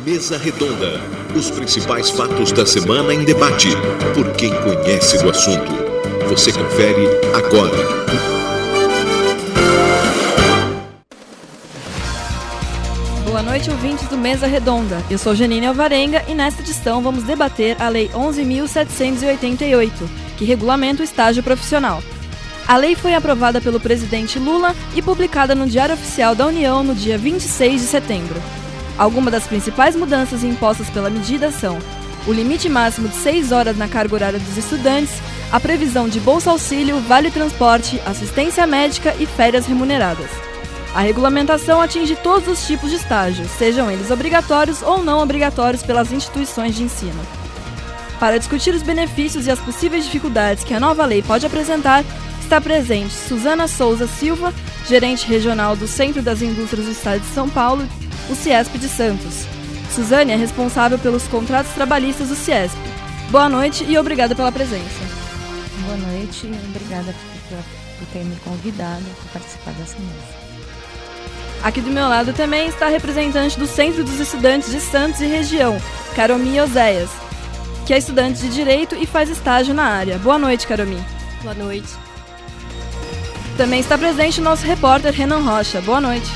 Mesa Redonda. Os principais fatos da semana em debate, por quem conhece do assunto. Você confere agora. Boa noite, ouvintes do Mesa Redonda. Eu sou Janine Alvarenga e nesta edição vamos debater a Lei 11.788, que regulamenta o estágio profissional. A lei foi aprovada pelo presidente Lula e publicada no Diário Oficial da União no dia 26 de setembro. Algumas das principais mudanças impostas pela medida são o limite máximo de 6 horas na carga horária dos estudantes, a previsão de bolsa-auxílio, vale-transporte, assistência médica e férias remuneradas. A regulamentação atinge todos os tipos de estágios, sejam eles obrigatórios ou não obrigatórios pelas instituições de ensino. Para discutir os benefícios e as possíveis dificuldades que a nova lei pode apresentar, está presente Suzana Souza Silva, gerente regional do Centro das Indústrias do Estado de São Paulo, o Ciesp de Santos. Suzane é responsável pelos contratos trabalhistas do Ciesp. Boa noite e obrigada pela presença. Boa noite e obrigada por ter me convidado para participar dessa mesa. Aqui do meu lado também está a representante do Centro dos Estudantes de Santos e região, Caromi Oséias, que é estudante de Direito e faz estágio na área. Boa noite, Caromi. Boa noite. Também está presente o nosso repórter Renan Rocha. Boa noite.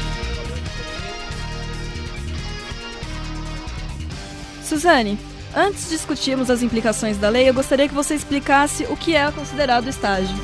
Suzane, antes de discutirmos as implicações da lei, eu gostaria que você explicasse o que é considerado estágio.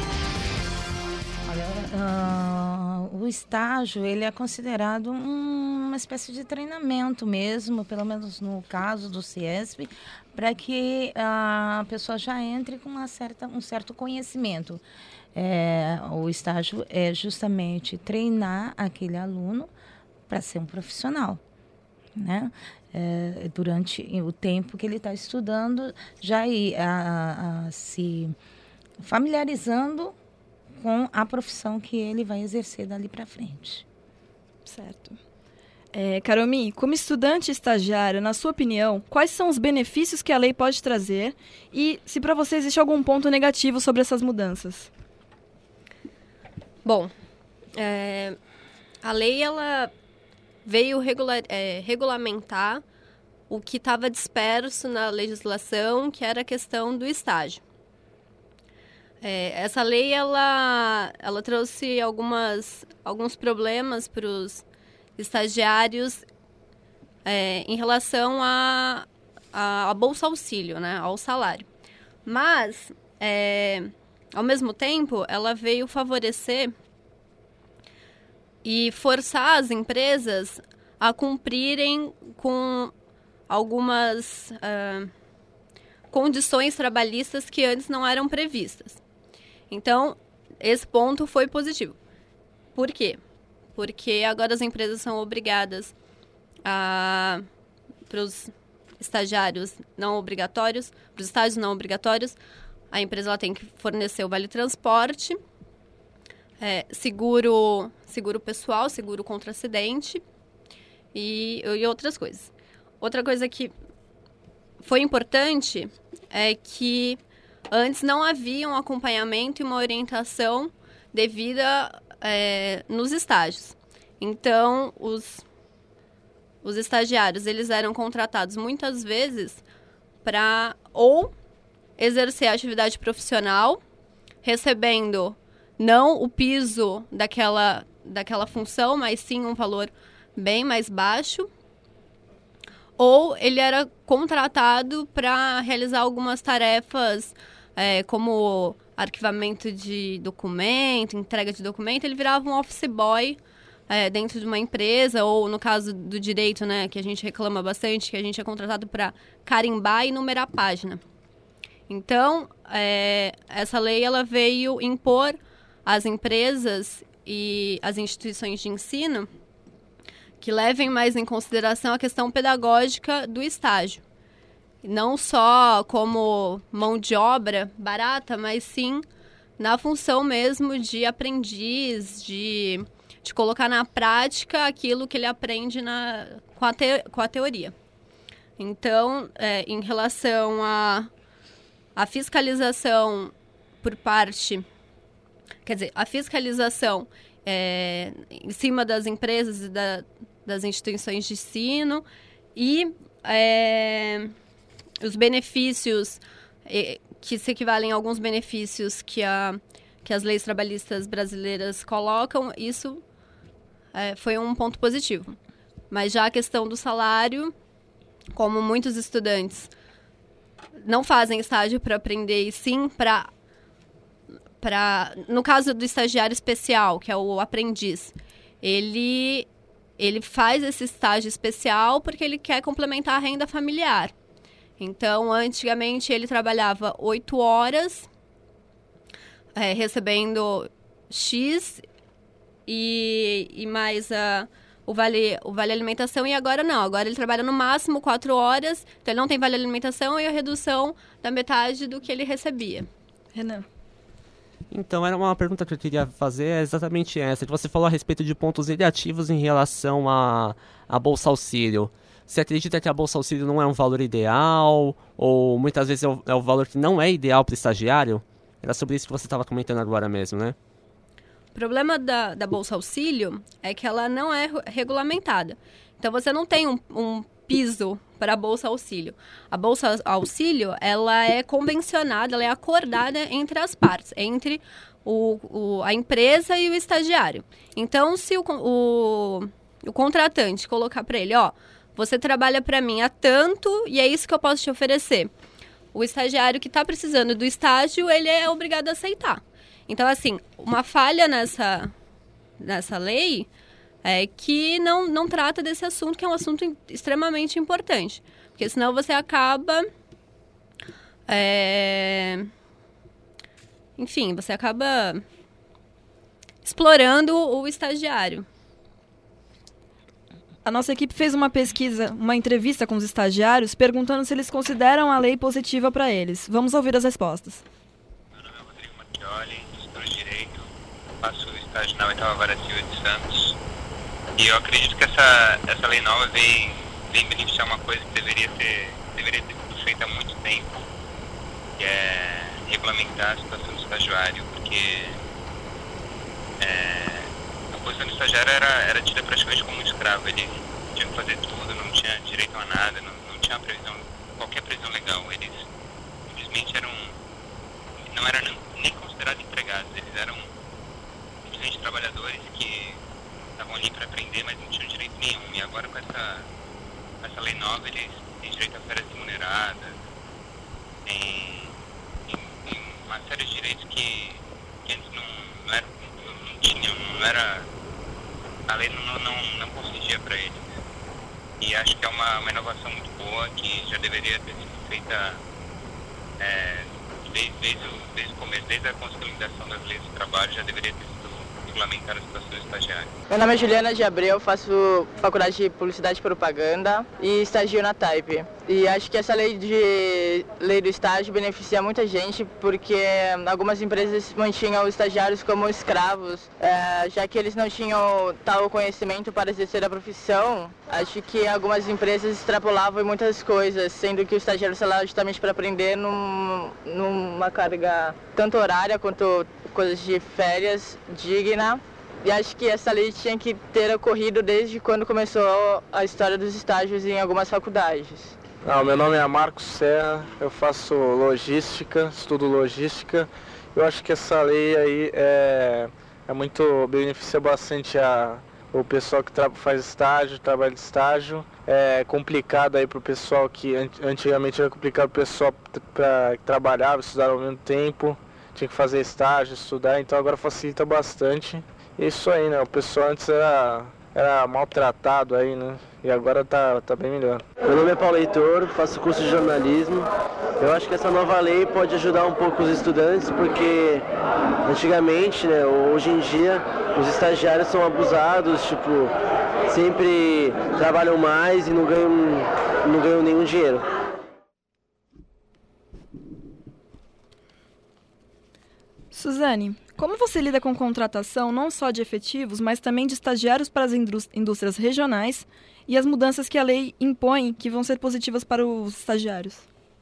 O estágio, ele é considerado uma espécie de treinamento mesmo, pelo menos no caso do Ciesp, para que a pessoa já entre com um certo conhecimento. O estágio é justamente treinar aquele aluno para ser um profissional, né? Durante o tempo que ele está estudando, já ir se familiarizando com a profissão que ele vai exercer dali para frente. Certo. Caromi, como estudante estagiária, na sua opinião, quais são os benefícios que a lei pode trazer e se para você existe algum ponto negativo sobre essas mudanças? Bom, a lei ela veio regulamentar o que estava disperso na legislação, que era a questão do estágio. Essa lei ela trouxe alguns problemas para os estagiários em relação à bolsa auxílio, né, ao salário. Mas, ao mesmo tempo, ela veio favorecer e forçar as empresas a cumprirem com algumas condições trabalhistas que antes não eram previstas. Então, esse ponto foi positivo. Por quê? Porque agora as empresas são obrigadas para os estagiários não obrigatórios, para os estágios não obrigatórios, a empresa ela tem que fornecer o vale-transporte, seguro pessoal, seguro contra acidente e outras coisas. Outra coisa que foi importante é que antes não havia um acompanhamento e uma orientação devida nos estágios. Então, os estagiários eles eram contratados muitas vezes para ou exercer a atividade profissional, recebendo não o piso daquela função, mas sim um valor bem mais baixo, ou ele era contratado para realizar algumas tarefas como arquivamento de documento, entrega de documento, ele virava um office boy dentro de uma empresa, ou no caso do direito, né, que a gente reclama bastante, que a gente é contratado para carimbar e numerar a página. Então, essa lei ela veio impor às empresas e às instituições de ensino que levem mais em consideração a questão pedagógica do estágio. Não só como mão de obra barata, mas sim na função mesmo de aprendiz, de colocar na prática aquilo que ele aprende com a teoria. Então, em relação à fiscalização por parte... Quer dizer, a fiscalização em cima das empresas e das instituições de ensino e os benefícios, que se equivalem a alguns benefícios que as leis trabalhistas brasileiras colocam, isso foi um ponto positivo. Mas já a questão do salário, como muitos estudantes não fazem estágio para aprender, e sim no caso do estagiário especial, que é o aprendiz, ele faz esse estágio especial porque ele quer complementar a renda familiar. Então, antigamente, ele trabalhava 8 horas, recebendo X e mais o vale alimentação, e agora não. Agora ele trabalha no máximo 4 horas, então ele não tem vale alimentação e a redução da metade do que ele recebia. Renan. Então, era uma pergunta que eu queria fazer, é exatamente essa. Você falou a respeito de pontos negativos em relação à Bolsa Auxílio. Você acredita que a Bolsa Auxílio não é um valor ideal? Ou muitas vezes é o valor que não é ideal para o estagiário? Era sobre isso que você estava comentando agora mesmo, né? O problema da Bolsa Auxílio é que ela não é regulamentada. Então, você não tem um piso para a Bolsa Auxílio. A Bolsa Auxílio, ela é convencionada, ela é acordada entre as partes, entre a empresa e o estagiário. Então, se o contratante colocar para ele, você trabalha para mim há tanto e é isso que eu posso te oferecer. O estagiário que está precisando do estágio, ele é obrigado a aceitar. Então, assim, uma falha nessa lei é que não trata desse assunto, que é um assunto extremamente importante. Porque senão você acaba... Enfim, você acaba explorando o estagiário. A nossa equipe fez uma pesquisa, uma entrevista com os estagiários, perguntando se eles consideram a lei positiva para eles. Vamos ouvir as respostas. Meu nome é Rodrigo Mattioli, estudo Direito, faço estágio na 8ª Vara Civil de Santos. E eu acredito que essa lei nova vem beneficiar uma coisa que deveria ter sido feita há muito tempo, que é regulamentar a situação do estagiário, porque a posição do estagiário era tida praticamente como um escravo. Ele tinha que fazer tudo, não tinha direito a nada, não tinha qualquer previsão legal. Eles simplesmente não eram nem considerados empregados, eles eram simplesmente trabalhadores que estavam ali para aprender, mas não tinham direito nenhum. E agora com essa lei nova, eles têm direito a férias remuneradas, tem uma série de direitos que antes não tinham, a lei não concedia para eles. E acho que é uma inovação muito boa que já deveria ter sido feita desde o começo, desde a consolidação das leis do trabalho, já deveria ter sido regulamentar a situação do estagiário. Meu nome é Juliana de Abreu, faço faculdade de Publicidade e Propaganda e estagio na Type. E acho que essa lei do estágio beneficia muita gente, porque algumas empresas mantinham os estagiários como escravos, já que eles não tinham tal conhecimento para exercer a profissão. Acho que algumas empresas extrapolavam em muitas coisas, sendo que o estagiário está lá justamente para aprender numa carga tanto horária quanto coisas de férias digna. E acho que essa lei tinha que ter ocorrido desde quando começou a história dos estágios em algumas faculdades. Meu nome é Marcos Serra, eu faço logística, estudo logística. Eu acho que essa lei aí beneficia bastante o pessoal que faz estágio, trabalha de estágio. É complicado aí para o pessoal que antigamente era complicado para o pessoal que trabalhava, estudava ao mesmo tempo, tinha que fazer estágio, estudar, então agora facilita bastante. Isso aí, né? O pessoal antes era maltratado aí, né? E agora tá bem melhor. Meu nome é Paulo Heitor, faço curso de jornalismo. Eu acho que essa nova lei pode ajudar um pouco os estudantes, porque antigamente, né, hoje em dia, os estagiários são abusados, sempre trabalham mais e não ganham nenhum dinheiro. Suzane, como você lida com contratação não só de efetivos, mas também de estagiários para as indústrias regionais e as mudanças que a lei impõe que vão ser positivas para os estagiários?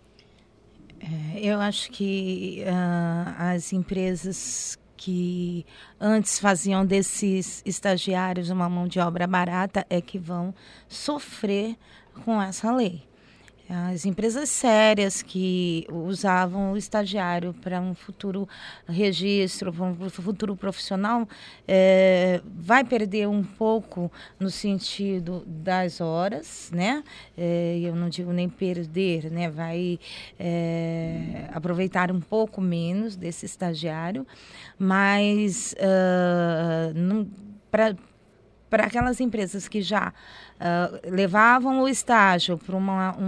Eu acho que as empresas que antes faziam desses estagiários uma mão de obra barata é que vão sofrer com essa lei. As empresas sérias que usavam o estagiário para um futuro registro, para um futuro profissional, vai perder um pouco no sentido das horas, né? Eu não digo nem perder, né? Vai aproveitar um pouco menos desse estagiário, mas para aquelas empresas que já levavam o estágio para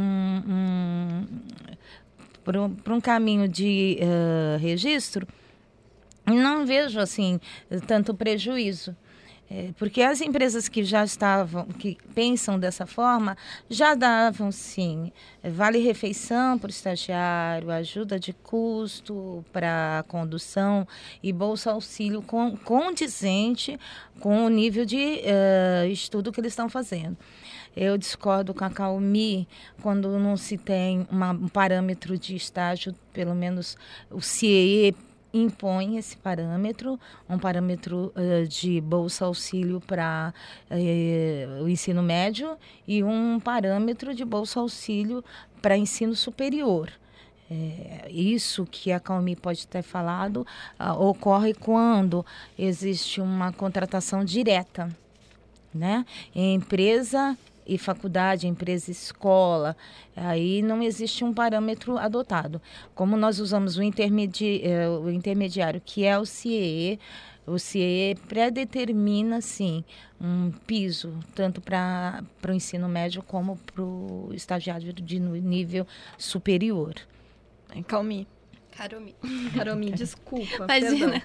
um caminho de registro, não vejo assim tanto prejuízo. Porque as empresas que já estavam, que pensam dessa forma, já davam, sim, vale-refeição para o estagiário, ajuda de custo para condução e bolsa-auxílio condizente com o nível de estudo que eles estão fazendo. Eu discordo com a Calmi quando não se tem um parâmetro de estágio, pelo menos o CIEE impõe esse parâmetro, um parâmetro de bolsa-auxílio para o ensino médio e um parâmetro de bolsa-auxílio para ensino superior. Isso que a Calmi pode ter falado ocorre quando existe uma contratação direta, né? Empresa e faculdade, empresa, escola, aí não existe um parâmetro adotado. Como nós usamos o intermediário, que é o CIEE predetermina, sim, um piso, tanto para o ensino médio como para o estagiário de nível superior. Calmi. Caromi, desculpa. Imagina.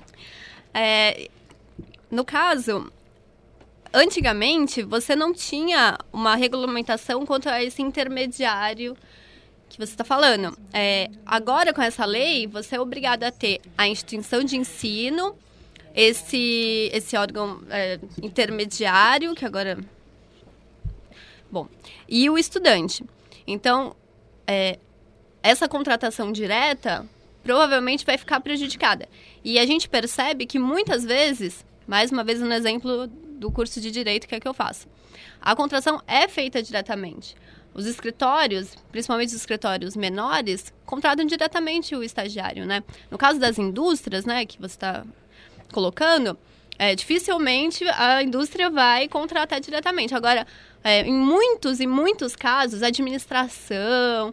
No caso, antigamente, você não tinha uma regulamentação quanto a esse intermediário que você está falando. Agora, com essa lei, você é obrigado a ter a instituição de ensino, esse órgão intermediário, que agora... Bom, e o estudante. Então, essa contratação direta provavelmente vai ficar prejudicada. E a gente percebe que muitas vezes, mais uma vez no exemplo do curso de Direito que é que eu faço, a contratação é feita diretamente. Os escritórios, principalmente os escritórios menores, contratam diretamente o estagiário, né? No caso das indústrias, né, que você está colocando, dificilmente a indústria vai contratar diretamente. Agora, em muitos casos, a administração,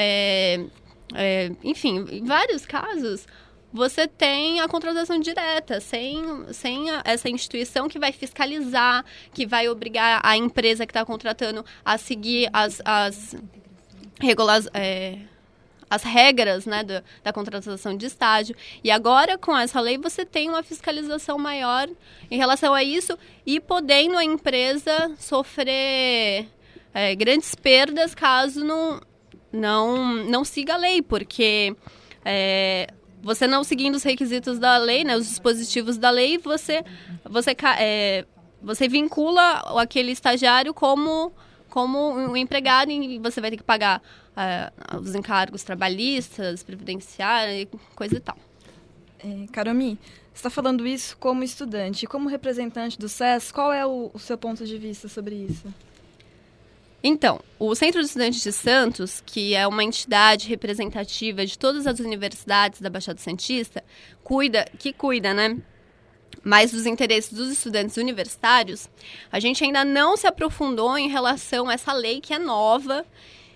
enfim, em vários casos, você tem a contratação direta, sem essa instituição que vai fiscalizar, que vai obrigar a empresa que está contratando a seguir as regras, né, da contratação de estágio. E agora, com essa lei, você tem uma fiscalização maior em relação a isso e podendo a empresa sofrer grandes perdas caso não siga a lei, porque... você não seguindo os requisitos da lei, né, os dispositivos da lei, você vincula aquele estagiário como um empregado e você vai ter que pagar os encargos trabalhistas, previdenciários, coisa e tal. Caromi, você está falando isso como estudante. Como representante do SES, qual é o seu ponto de vista sobre isso? Então, o Centro de Estudantes de Santos, que é uma entidade representativa de todas as universidades da Baixada Santista, cuida, né, mais dos interesses dos estudantes universitários. A gente ainda não se aprofundou em relação a essa lei que é nova,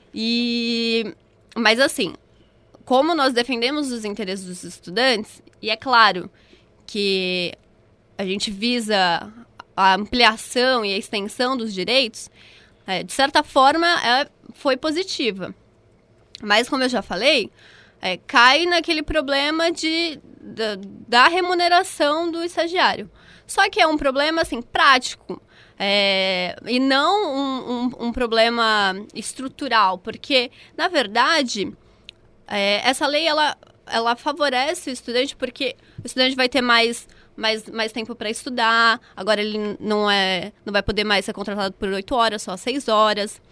mas assim, como nós defendemos os interesses dos estudantes, e é claro que a gente visa a ampliação e a extensão dos direitos, de certa forma, foi positiva. Mas, como eu já falei, cai naquele problema da remuneração do estagiário. Só que é um problema, assim, prático. E não um problema estrutural. Porque, na verdade, essa lei, ela favorece o estudante porque o estudante vai ter mais tempo para estudar. Agora ele não vai poder mais ser contratado por 8 horas, só 6 horas.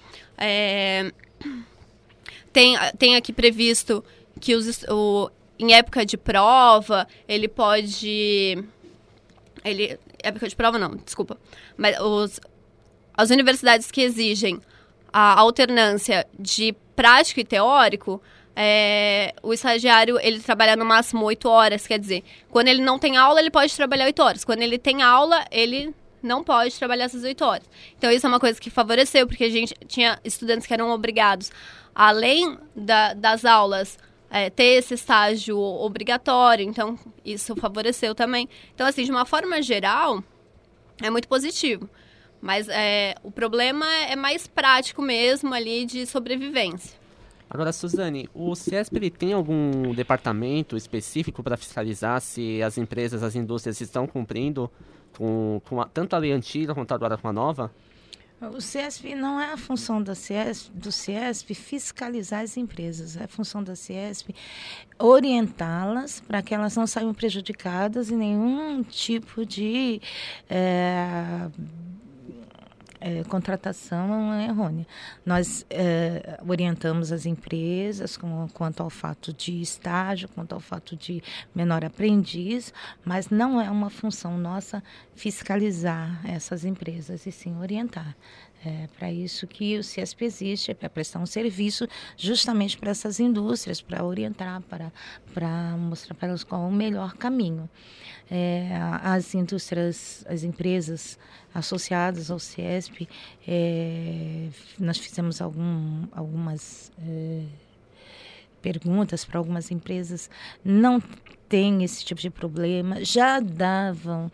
Tem aqui previsto que em época de prova, ele pode... época de prova não, desculpa. Mas as universidades que exigem a alternância de prático e teórico, o estagiário, ele trabalha no máximo 8 horas, quer dizer, quando ele não tem aula, ele pode trabalhar 8 horas. Quando ele tem aula, ele não pode trabalhar essas 8 horas. Então, isso é uma coisa que favoreceu, porque a gente tinha estudantes que eram obrigados, além das aulas, ter esse estágio obrigatório. Então, isso favoreceu também. Então, assim, de uma forma geral, é muito positivo. Mas o problema é mais prático mesmo ali de sobrevivência. Agora, Suzane, o CIESP ele tem algum departamento específico para fiscalizar se as empresas, as indústrias estão cumprindo com tanto a lei antiga quanto agora com a nova? O CIESP não é a função do CIESP fiscalizar as empresas. É a função da CIESP orientá-las para que elas não saiam prejudicadas em nenhum tipo de contratação errônea. Nós orientamos as empresas quanto ao fato de estágio, quanto ao fato de menor aprendiz, mas não é uma função nossa fiscalizar essas empresas, e sim orientar. É para isso que o CIESP existe, é para prestar um serviço justamente para essas indústrias, para orientar, para mostrar para elas qual é o melhor caminho. As indústrias, as empresas associadas ao CIESP, nós fizemos algumas perguntas para algumas empresas, não tem esse tipo de problema, já davam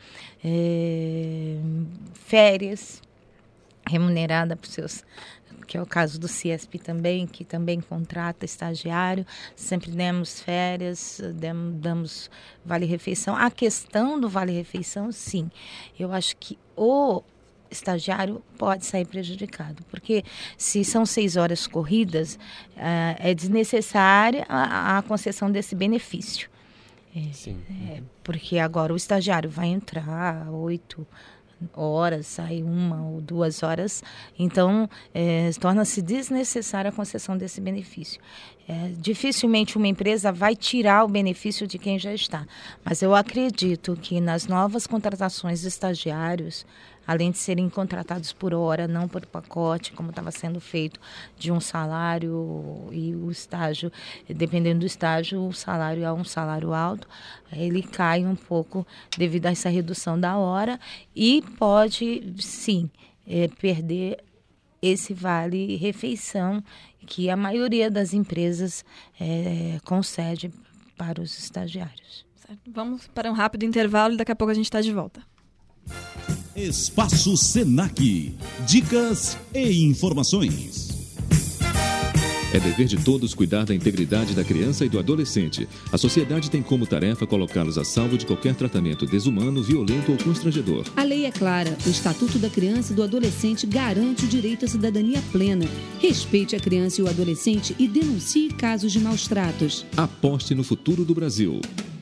férias remunerada para os seus, que é o caso do CIESP também, que também contrata estagiário, sempre demos férias, damos vale-refeição. A questão do vale-refeição, sim, eu acho que o estagiário pode sair prejudicado, porque se são 6 horas corridas, é desnecessária a concessão desse benefício. Porque agora o estagiário vai entrar 8 horas, sai 1 ou 2 horas, então torna-se desnecessária a concessão desse benefício. Dificilmente uma empresa vai tirar o benefício de quem já está, mas eu acredito que nas novas contratações de estagiários, além de serem contratados por hora, não por pacote, como estava sendo feito, de um salário, e o estágio, dependendo do estágio, o salário é um salário alto, ele cai um pouco devido a essa redução da hora e pode, sim, perder esse vale-refeição que a maioria das empresas concede para os estagiários. Certo. Vamos para um rápido intervalo e daqui a pouco a gente está de volta. Espaço Senac. Dicas e informações. É dever de todos cuidar da integridade da criança e do adolescente. A sociedade tem como tarefa colocá-los a salvo de qualquer tratamento desumano, violento ou constrangedor. A lei é clara. O Estatuto da Criança e do Adolescente garante o direito à cidadania plena. Respeite a criança e o adolescente e denuncie casos de maus tratos. Aposte no futuro do Brasil.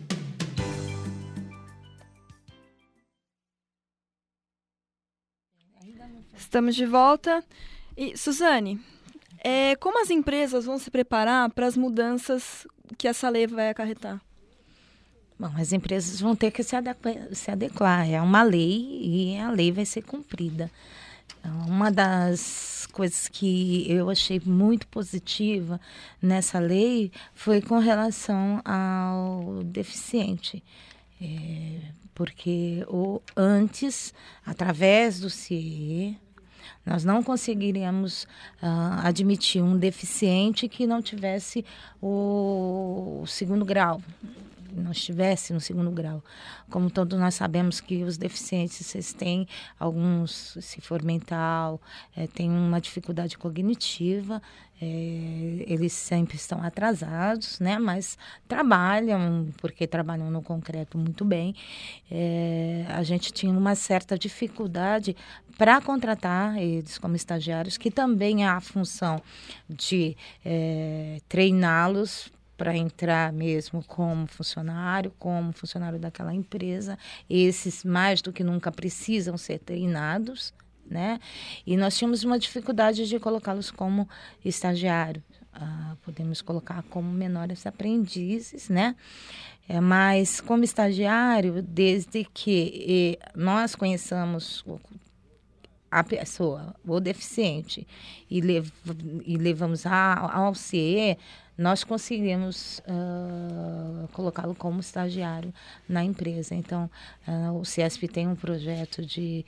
Estamos de volta. E, Suzane, como as empresas vão se preparar para as mudanças que essa lei vai acarretar? Bom, as empresas vão ter que se adequar. É uma lei e a lei vai ser cumprida. Uma das coisas que eu achei muito positiva nessa lei foi com relação ao deficiente. Porque antes, através do CIE, nós não conseguiríamos admitir um deficiente que não tivesse o segundo grau, não estivesse no segundo grau. Como todos nós sabemos que os deficientes, eles têm alguns, se for mental, têm uma dificuldade cognitiva, eles sempre estão atrasados, né? Mas trabalham, porque trabalham no concreto muito bem. A gente tinha uma certa dificuldade para contratar eles como estagiários, que também há a função de treiná-los para entrar mesmo como funcionário daquela empresa. Esses, mais do que nunca, precisam ser treinados, né? E nós tínhamos uma dificuldade de colocá-los como estagiário. Podemos colocar como menores aprendizes, né? Mas como estagiário, desde que nós conheçamos a pessoa, o deficiente, e levamos ao CIE, nós conseguimos colocá-lo como estagiário na empresa. Então, o CIESP tem um projeto de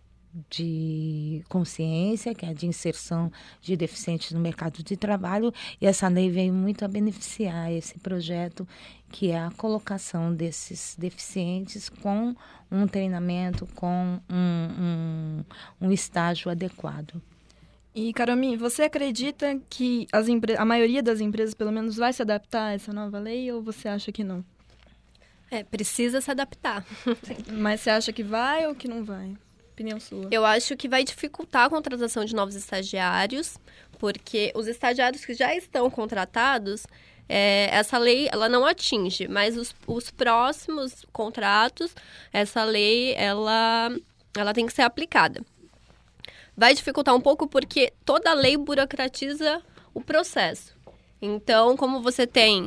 consciência, que é de inserção de deficientes no mercado de trabalho, e essa lei veio muito a beneficiar esse projeto, que é a colocação desses deficientes com um treinamento, com um estágio adequado. E, Caromi, você acredita que a maioria das empresas, pelo menos, vai se adaptar a essa nova lei, ou você acha que não? Precisa se adaptar. Mas você acha que vai ou que não vai? Opinião sua. Eu acho que vai dificultar a contratação de novos estagiários, porque os estagiários que já estão contratados, essa lei ela não atinge, mas os próximos contratos, essa lei ela tem que ser aplicada. Vai dificultar um pouco porque toda lei burocratiza o processo. Então, como você tem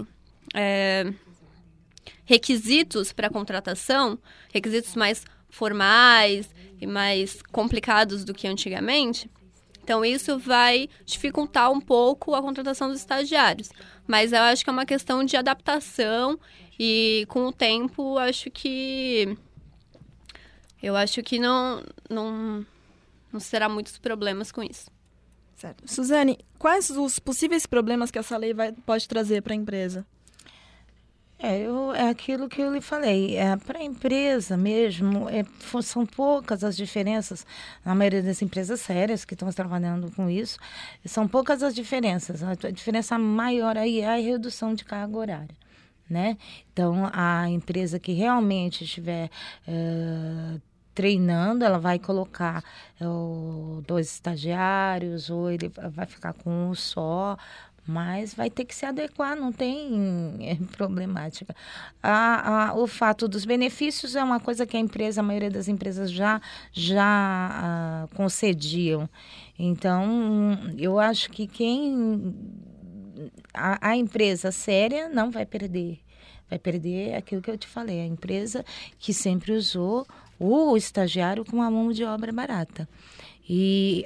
requisitos para contratação, requisitos mais formais e mais complicados do que antigamente, então isso vai dificultar um pouco a contratação dos estagiários. Mas eu acho que é uma questão de adaptação e com o tempo eu acho que não será muitos problemas com isso. Certo. Suzane, quais os possíveis problemas que essa lei pode trazer para a empresa? É aquilo que eu lhe falei. Para a empresa mesmo, são poucas as diferenças. Na maioria das empresas sérias que estão trabalhando com isso, são poucas as diferenças. A diferença maior aí é a redução de carga horária, né? Então, a empresa que realmente estiver treinando, ela vai colocar 2 estagiários, ou ele vai ficar com um só, mas vai ter que se adequar, não tem problemática. O fato dos benefícios é uma coisa que a maioria das empresas já concediam. Então, eu acho que a empresa séria não vai perder. Vai perder aquilo que eu te falei, a empresa que sempre usou o estagiário com uma mão de obra barata. E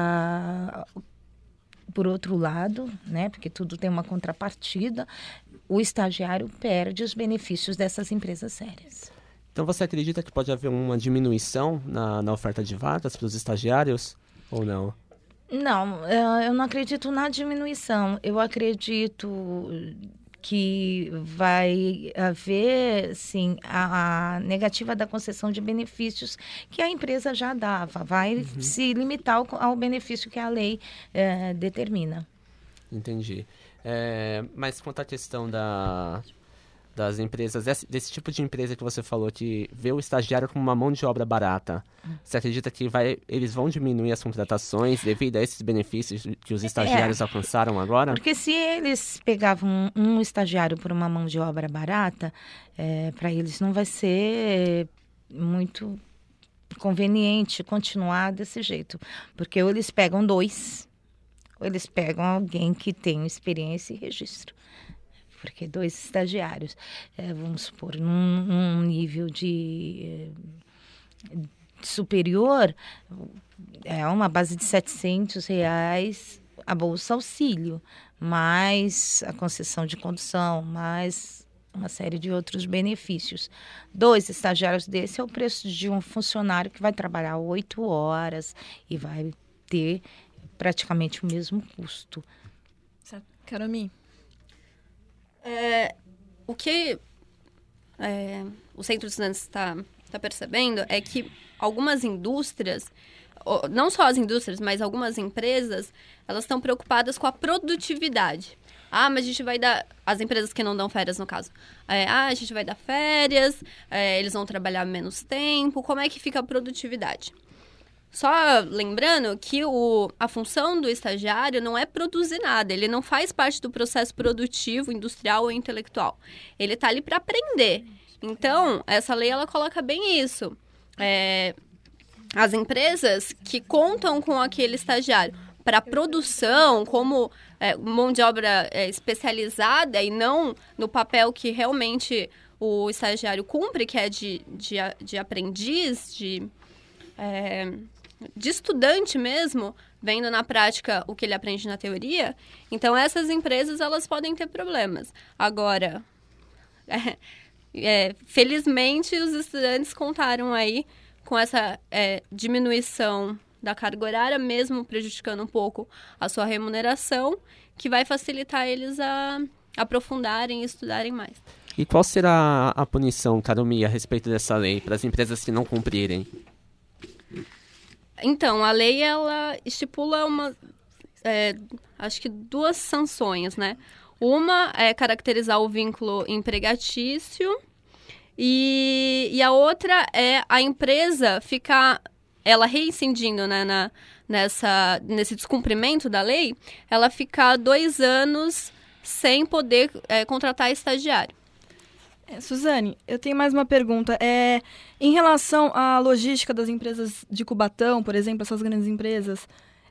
por outro lado, né, porque tudo tem uma contrapartida, o estagiário perde os benefícios dessas empresas sérias. Então você acredita que pode haver uma diminuição na oferta de vagas para os estagiários ou não? Não, eu não acredito na diminuição. Eu acredito que vai haver, sim, a negativa da concessão de benefícios que a empresa já dava. Vai se limitar ao benefício que a lei determina. Entendi. Mas quanto à questão das empresas, desse tipo de empresa que você falou, que vê o estagiário como uma mão de obra barata, você acredita que eles vão diminuir as contratações devido a esses benefícios que os estagiários alcançaram agora? Porque se eles pegavam um estagiário por uma mão de obra barata, para eles não vai ser muito conveniente continuar desse jeito. Porque ou eles pegam 2, ou eles pegam alguém que tem experiência e registro. Porque 2 estagiários, vamos supor, num nível de superior, é uma base de R$700 a Bolsa Auxílio, mais a concessão de condução, mais uma série de outros benefícios. 2 estagiários desse é o preço de um funcionário que vai trabalhar 8 horas e vai ter praticamente o mesmo custo. Certo. Caromi? O que o Centro de Estudantes está percebendo é que algumas indústrias, não só as indústrias, mas algumas empresas, elas estão preocupadas com a produtividade. Mas a gente vai dar... As empresas que não dão férias, no caso. A gente vai dar férias, eles vão trabalhar menos tempo. Como é que fica a produtividade? Só lembrando que a função do estagiário não é produzir nada, ele não faz parte do processo produtivo, industrial ou intelectual. Ele está ali para aprender. Então, essa lei ela coloca bem isso. As empresas que contam com aquele estagiário para produção, como mão de obra especializada e não no papel que realmente o estagiário cumpre, que é de aprendiz, de estudante mesmo, vendo na prática o que ele aprende na teoria, então essas empresas elas podem ter problemas. Agora, felizmente os estudantes contaram aí com essa diminuição da carga horária, mesmo prejudicando um pouco a sua remuneração, que vai facilitar eles a aprofundarem e estudarem mais. E qual será a punição, Karumi, a respeito dessa lei, para as empresas que não cumprirem? Então, a lei, ela estipula acho que 2 sanções, né? Uma é caracterizar o vínculo empregatício e a outra é a empresa ficar, ela reincidindo, né, nesse descumprimento da lei, ela ficar 2 anos sem poder contratar estagiário. Suzane, eu tenho mais uma pergunta. Em relação à logística das empresas de Cubatão, por exemplo, essas grandes empresas,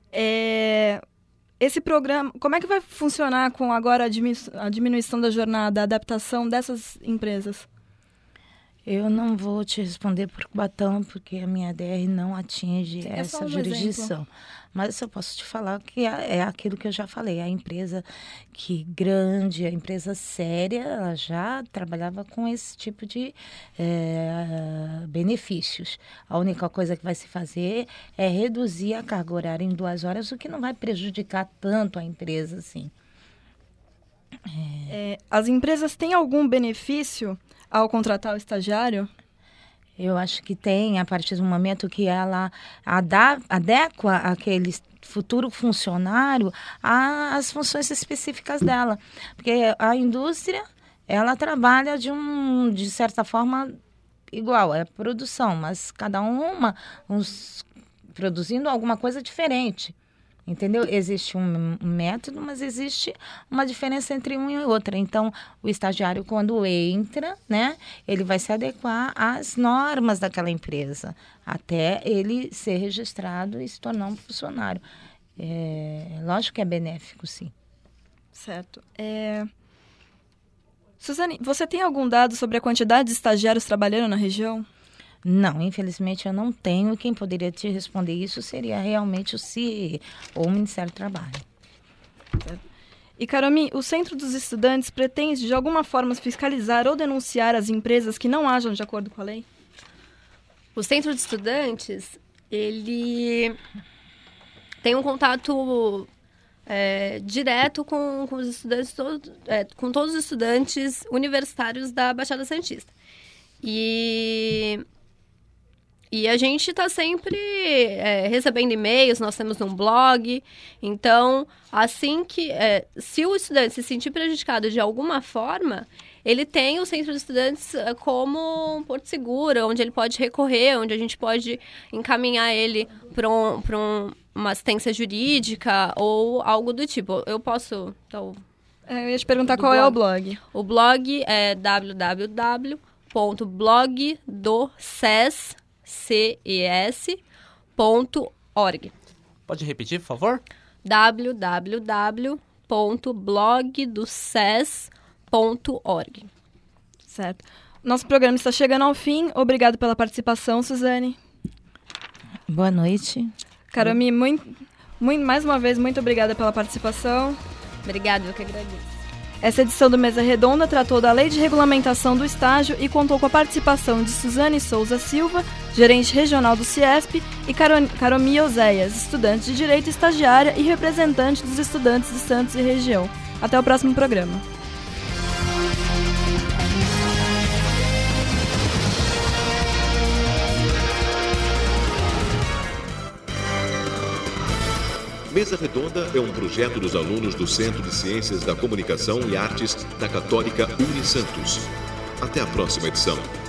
esse programa, como é que vai funcionar com agora a diminuição da jornada, a adaptação dessas empresas? Eu não vou te responder por Cubatão, porque a minha DR não atinge essa jurisdição. Exemplo. Mas eu posso te falar que é aquilo que eu já falei. A empresa grande, a empresa séria, ela já trabalhava com esse tipo de benefícios. A única coisa que vai se fazer é reduzir a carga horária em 2 horas, o que não vai prejudicar tanto a empresa assim. As empresas têm algum benefício ao contratar o estagiário? Eu acho que tem, a partir do momento que ela adequa aquele futuro funcionário às funções específicas dela. Porque a indústria, ela trabalha de certa forma igual, é produção, mas cada uns produzindo alguma coisa diferente. Entendeu? Existe um método, mas existe uma diferença entre um e outro. Então, o estagiário, quando entra, né, ele vai se adequar às normas daquela empresa, até ele ser registrado e se tornar um funcionário. Lógico que é benéfico, sim. Certo. Suzane, você tem algum dado sobre a quantidade de estagiários trabalhando na região? Não, infelizmente eu não tenho. Quem poderia te responder isso seria realmente o CIE ou o Ministério do Trabalho. E, Karumi, o Centro dos Estudantes pretende, de alguma forma, fiscalizar ou denunciar as empresas que não ajam de acordo com a lei? O Centro de Estudantes, ele tem um contato direto com os estudantes, com todos os estudantes universitários da Baixada Santista. E a gente está sempre recebendo e-mails, nós temos um blog. Então, assim que... se o estudante se sentir prejudicado de alguma forma, ele tem o Centro de Estudantes como um porto seguro, onde ele pode recorrer, onde a gente pode encaminhar ele para uma assistência jurídica ou algo do tipo. Eu posso... Então, eu ia te perguntar qual é o blog. O blog é www.blogdocess.org. Pode repetir, por favor? www.blogdocess.org. Certo. Nosso programa está chegando ao fim. Obrigado pela participação, Suzane. Boa noite. Karumi, mais uma vez, muito obrigada pela participação. Obrigada, eu que agradeço. Essa edição do Mesa Redonda tratou da Lei de Regulamentação do Estágio e contou com a participação de Suzane Souza Silva, gerente regional do CIESP, e Karumi Oséias, estudante de Direito Estagiária e representante dos estudantes de Santos e região. Até o próximo programa. Mesa Redonda é um projeto dos alunos do Centro de Ciências da Comunicação e Artes da Católica Unisantos. Até a próxima edição.